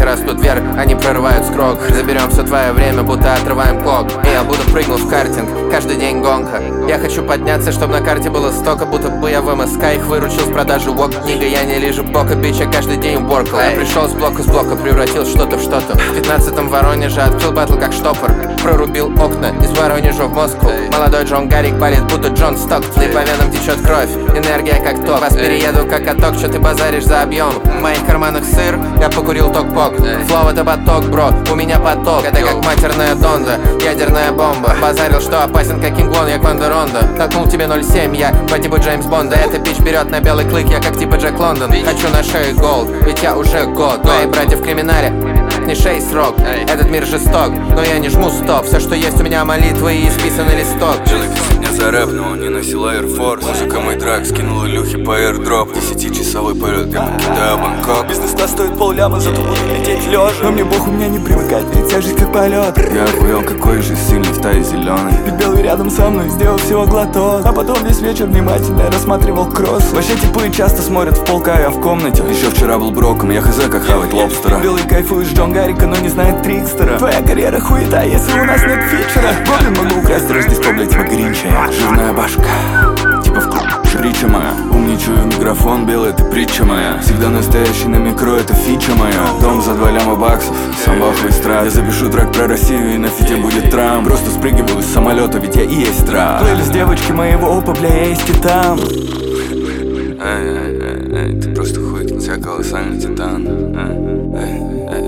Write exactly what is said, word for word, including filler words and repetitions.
растут вверх, они прорывают скрок. Заберем все твое время, будто отрываем клок. И я буду прыгнул в картинг, каждый день гонка. Я хочу подняться, чтобы на карте было столько, будто бы я в МСК их выручил с продажи вок. Книга, я не лежу бока, бич, я каждый день воркал. Я пришел с блока с блока, превратил что-то в что-то. В пятнадцатом Воронеже открыл батл как штопор. Прорубил окна из Воронежа в Москву. Молодой Джон Гаррик палит, будто Джон Стокли. По венам течет кровь, энергия как ток. Вас перееду как каток, что ты базаришь за объем. В моих карманах сыр, я покурил ток-пок. Флоу это поток, бро, у меня поток. Это как матерная донда, ядерная бомба. Базарил, что опасен как Кинг-Лон, я Кванда Ронда. Толкнул тебе ноль семь, я по типу Джеймс Бонда. Это бич берет на белый клык, я как типа Джек Лондон. Хочу на шее голд, ведь я уже год. Мои братья в криминале, не шесть срок. Этот мир жесток, но я не жму стоп. Все, что есть у меня, молитвы и исписанный листок. Человек сегодня зарэп, но он не носил Air Force. Музыка мой трак, скинул Илюхи по airdrop. Десятичасовой полет, я покидаю Бангкок. Бизнес-класс стоит полляма, зато буду лететь лежа. Но мне бог, у меня не привыкать, ведь вся жизнь как полет. Я охуел, какой же сильный в тае зеленый. Ведь белый рядом со мной сделал всего глоток. А потом весь вечер внимательно рассматривал кросс. Вообще типы часто смотрят в полка, а я в комнате. Еще вчера был броком, я хз как хавать лобстера. Белый кайфует Джон Гаррика, но не знает Трикстера. Твоя карьера хуета, если у нас нет фичера. Гоблин могу украсть Рождество, блять, типа Гринча. Жирная башка, типа в притча моя. Умничаю в микрофон, белый, это притча моя. Всегда настоящий на микро, это фича моя. Дом за два ляма баксов, сам бахлый страт. Я запишу трек про Россию и на фите будет Трамп. Просто спрыгиваю с самолета, ведь я и есть трап. Плейлист девочки моего опа, бля, я есть и там. Эй, эй, эй, эй, ты просто хуй, я колоссальный титан. Эй, эй,